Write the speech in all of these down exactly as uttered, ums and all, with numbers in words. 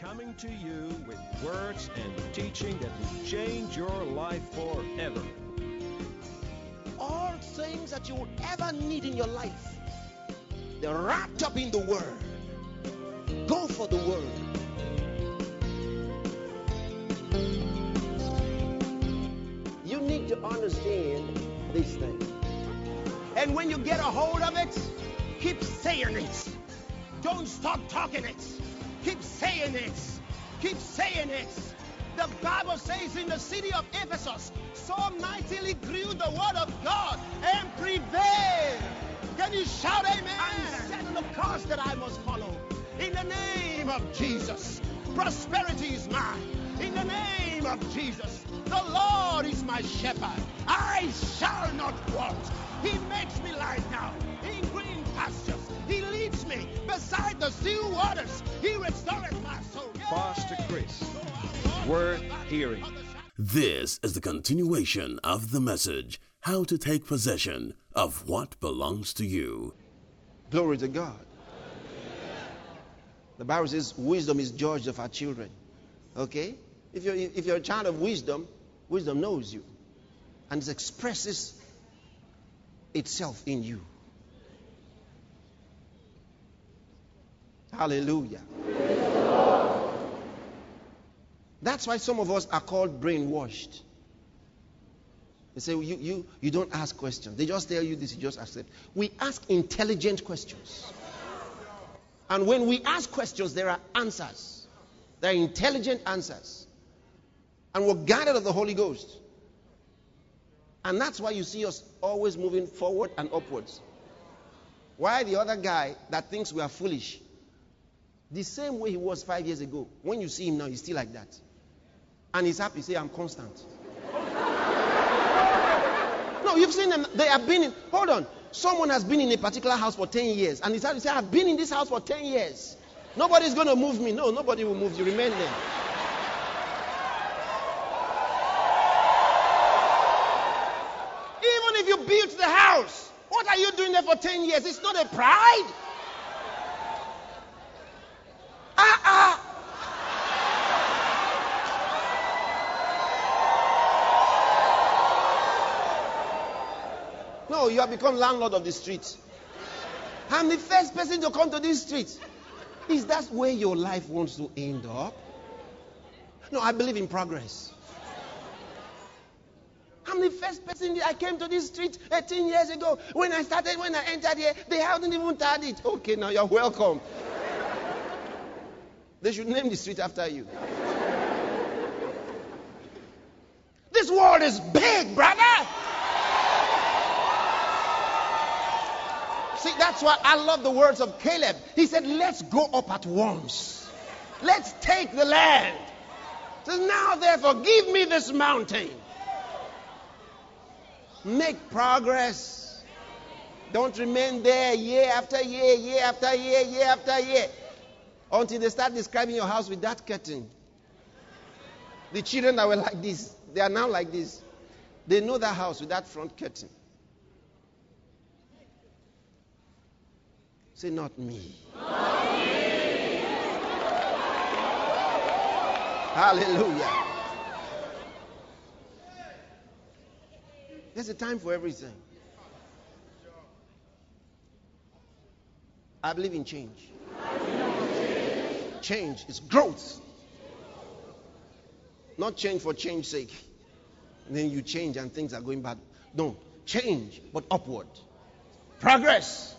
coming to you with words and teaching that will change your life forever. All things that you will ever need in your life, they're wrapped up in the Word. Go for the Word. You need to understand these things. And when you get a hold of it, keep saying it. Don't stop talking it. Keep saying it. Keep saying it. The Bible says in the city of Ephesus, so mightily grew the word of God and prevailed. Can you shout amen? And set the course that I must follow. In the name of Jesus, prosperity is mine. In the name of Jesus, the Lord is my shepherd. I shall not want. He makes me lie down in green pastures. He leads me beside the still waters. He restores my soul. Pastor Chris, worth hearing. This is the continuation of the message, How to Take Possession of What Belongs to You. Glory to God. The Bible says wisdom is judge of our children. Okay? If you're, if you're a child of wisdom, wisdom knows you and it expresses itself in you. Hallelujah. That's why some of us are called brainwashed. They say, you, you, you don't ask questions. They just tell you this, you just accept. We ask intelligent questions. And when we ask questions, there are answers. There are intelligent answers. And we're guided of the Holy Ghost. And that's why you see us always moving forward and upwards. Why the other guy that thinks we are foolish, the same way he was five years ago, when you see him now, he's still like that. And he's happy, say, I'm constant. No, you've seen them, they have been in, hold on. Someone has been in a particular house for ten years, and he's happy to say, I've been in this house for ten years. Nobody's going to move me. No, nobody will move you. Remain there. Even if you built the house, what are you doing there for ten years? It's not a pride. Ah, ah. No, you have become landlord of the street. I'm the first person to come to this street. Is that where your life wants to end up? No, I believe in progress. I'm the first person. I came to this street eighteen years ago. When I started, when I entered here, they hadn't even started it. Okay, now you're welcome. They should name the street after you. This world is big, brother. See, that's why I love the words of Caleb. He said, let's go up at once. Let's take the land. He says, now therefore, give me this mountain. Make progress. Don't remain there year after year, year after year, year after year. Until they start describing your house with that curtain. The children that were like this, they are now like this. They know that house with that front curtain. Say, not me. Not me. Hallelujah. There's a time for everything. I believe in change. Change is growth. Not change for change's sake. And then you change and things are going bad. No. Change, but upward. Progress.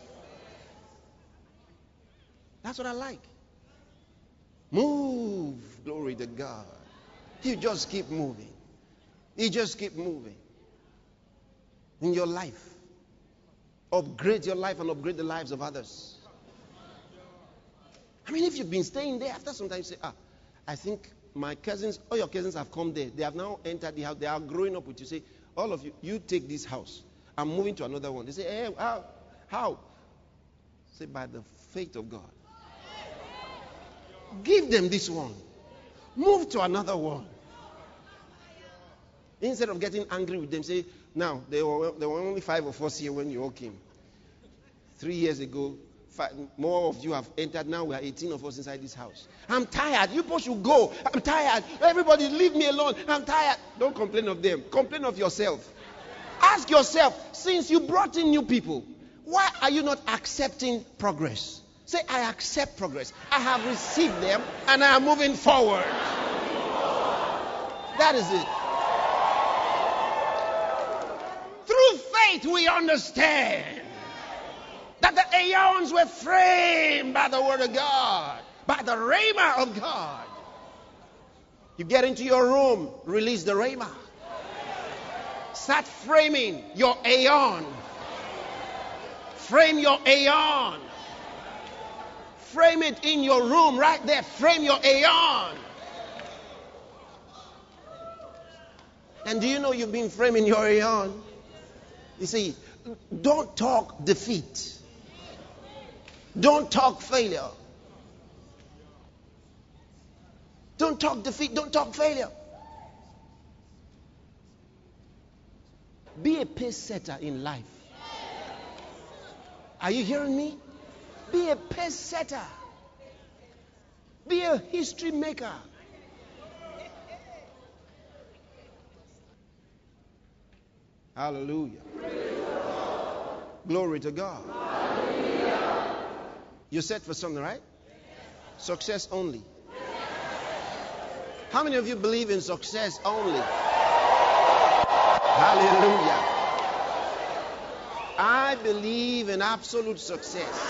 That's what I like. Move. Glory to God. You just keep moving. You just keep moving. In your life. Upgrade your life and upgrade the lives of others. I mean, if you've been staying there, after some time you say, ah, I think my cousins, all your cousins have come there. They have now entered the house. They are growing up with you. Say, all of you, you take this house. I'm moving to another one. They say, hey, how? How? Say, by the faith of God. Give them this one. Move to another one. Instead of getting angry with them, say, now, there were, there were only five of us here when you all came. Three years ago, Five, more of you have entered now. We are eighteen of us inside this house. I'm tired. You both should go. I'm tired. Everybody leave me alone. I'm tired. Don't complain of them. Complain of yourself. Ask yourself, since you brought in new people, why are you not accepting progress? Say, I accept progress. I have received them and I am moving forward. That is it. Through faith we understand that the aeons were framed by the word of God, by the rhema of God. You get into your room, release the rhema. Start framing your aeon. Frame your aeon. Frame it in your room right there. Frame your aeon. And do you know you've been framing your aeon? You see, don't talk defeat. Don't talk failure. Don't talk defeat. Don't talk failure. Be a pace setter in life. Are you hearing me? Be a pace setter. Be a history maker. Hallelujah. Glory to God. You're set for something, right? Success only. How many of you believe in success only? Hallelujah. I believe in absolute success.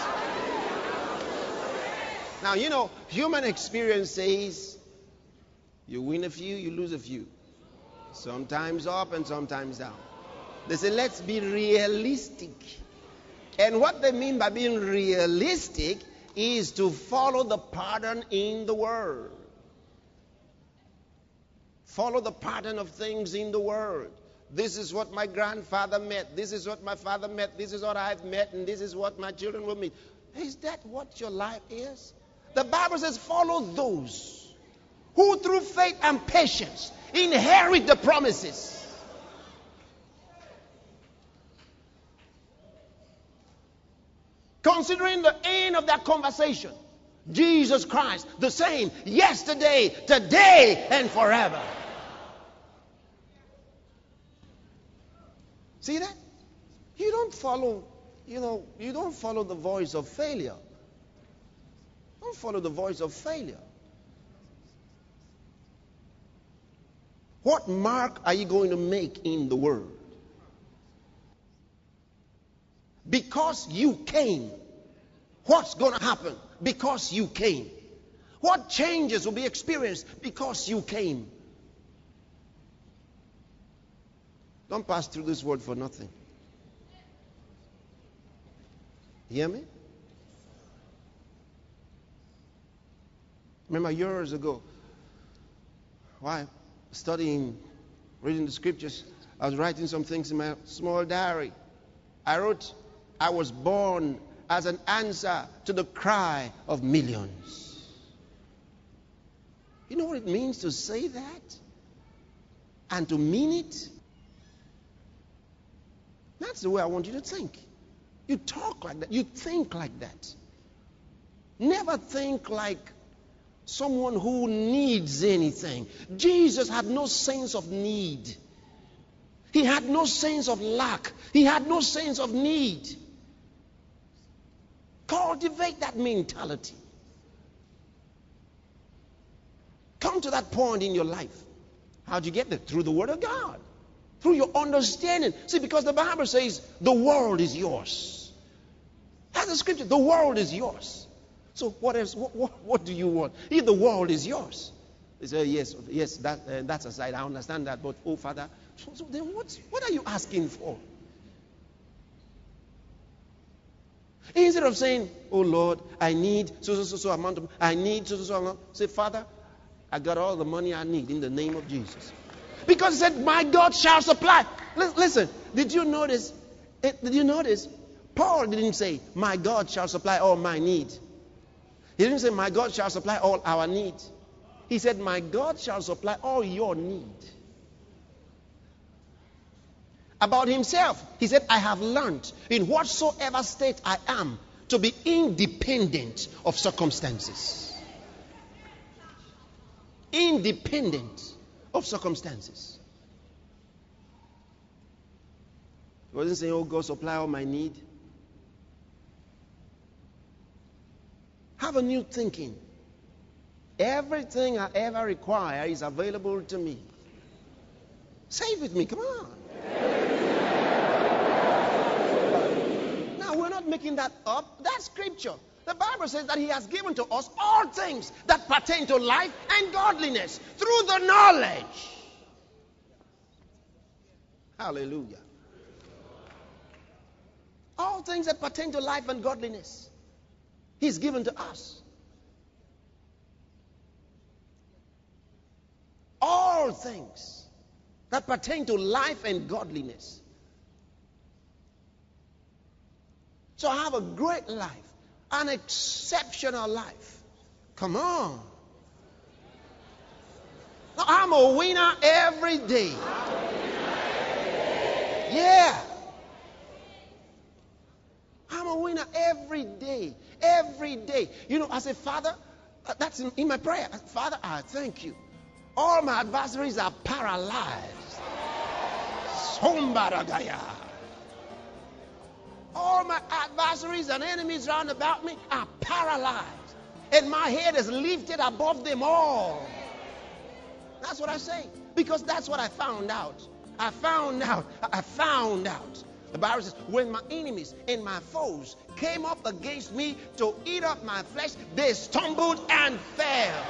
Now, you know, human experience says you win a few, you lose a few. Sometimes up and sometimes down. They say, let's be realistic. And what they mean by being realistic is to follow the pattern in the Word. Follow the pattern of things in the Word. This is what my grandfather met. This is what my father met. This is what I've met. And this is what my children will meet. Is that what your life is? The Bible says, follow those who through faith and patience inherit the promises. Considering the end of that conversation, Jesus Christ, the same yesterday, today, and forever. See that? You don't follow, you know, you don't follow the voice of failure. Don't follow the voice of failure. What mark are you going to make in the world? Because you came. What's going to happen? Because you came. What changes will be experienced? Because you came. Don't pass through this word for nothing. You hear me? Remember years ago, while studying, reading the scriptures, I was writing some things in my small diary. I wrote, I was born as an answer to the cry of millions. You know what it means to say that? And to mean it? That's the way I want you to think. You talk like that. You think like that. Never think like someone who needs anything. Jesus had no sense of need. He had no sense of lack. He had no sense of need. Cultivate that mentality. Come to that point in your life. How'd you get there? Through the Word of God. Through your understanding. See, because the Bible says the world is yours. That's the scripture. The world is yours. So what else? What, what, what do you want? If the world is yours. They say, yes, yes, that, uh, that's aside. I understand that. But, oh, Father, so, so then what, what are you asking for? Instead of saying, oh, Lord, I need so, so, so, so amount of, I need so, so, so amount. Say, Father, I got all the money I need in the name of Jesus. Because he said, my God shall supply. Listen, did you notice? Did you notice? Paul didn't say, my God shall supply all my need. He didn't say, my God shall supply all our need. He said, my God shall supply all your need. About himself, he said, I have learned in whatsoever state I am to be independent of circumstances. Independent of circumstances. He wasn't saying, oh, God, supply all my need. Have a new thinking. Everything I ever require is available to me. Say it with me, come on. Now, we're not making that up. That's scripture. The Bible says that he has given to us all things that pertain to life and godliness through the knowledge. Hallelujah. All things that pertain to life and godliness, he's given to us. All things that pertain to life and godliness. So have a great life, an exceptional life. Come on. Now, I'm a winner every day. Yeah. I'm a winner every day. Every day. You know, as a father, that's in, in my prayer. Father, I thank you. All my adversaries are paralyzed. Sombaragaya. All my adversaries and enemies round about me are paralyzed. And my head is lifted above them all. That's what I say. Because that's what I found out. I found out. I found out. The Bible says, when my enemies and my foes came up against me to eat up my flesh, they stumbled and fell.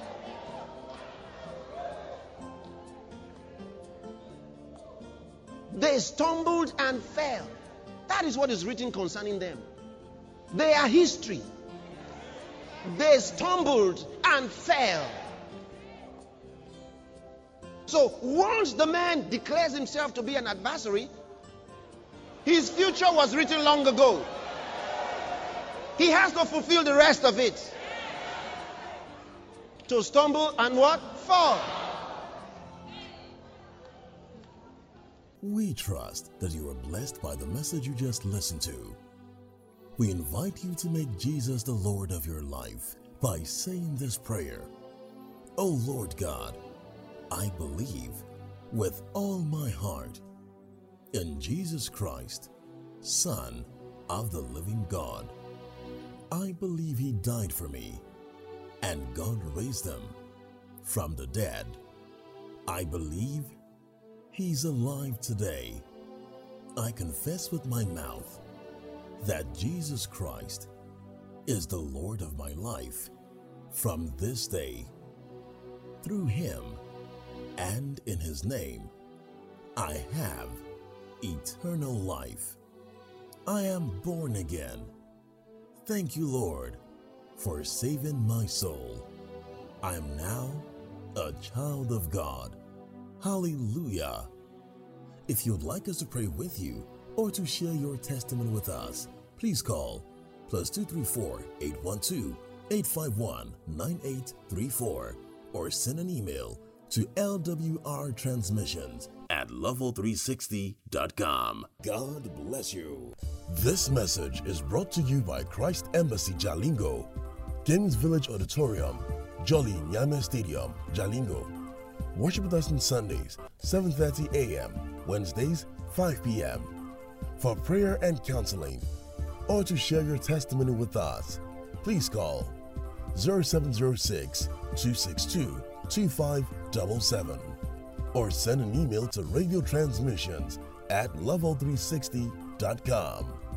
They stumbled and fell. That is what is written concerning them. They are history. They stumbled and fell. So once the man declares himself to be an adversary, his future was written long ago. He has to fulfill the rest of it. To stumble and what? Fall. We trust that you are blessed by the message you just listened to. We invite you to make Jesus the Lord of your life by saying this prayer. O Lord God, I believe with all my heart in Jesus Christ, Son of the living God. I believe he died for me, and God raised him from the dead. I believe he's alive today. I confess with my mouth that Jesus Christ is the Lord of my life from this day. Through him and in his name, I have eternal life. I am born again. Thank you, Lord, for saving my soul. I am now a child of God. Hallelujah. If you'd like us to pray with you or to share your testimony with us, please call plus two three four, eight one two, eight five one, nine eight three four or send an email to L W R transmissions at level three sixty dot com. God bless you. This message is brought to you by Christ Embassy Jalingo, Kings Village Auditorium, Jolly Nyame Stadium, Jalingo. Worship with us on Sundays, seven thirty a.m., Wednesdays, five p.m. For prayer and counseling, or to share your testimony with us, please call zero seven zero six, two six two, two five seven seven or send an email to radio transmissions at level three sixty dot com.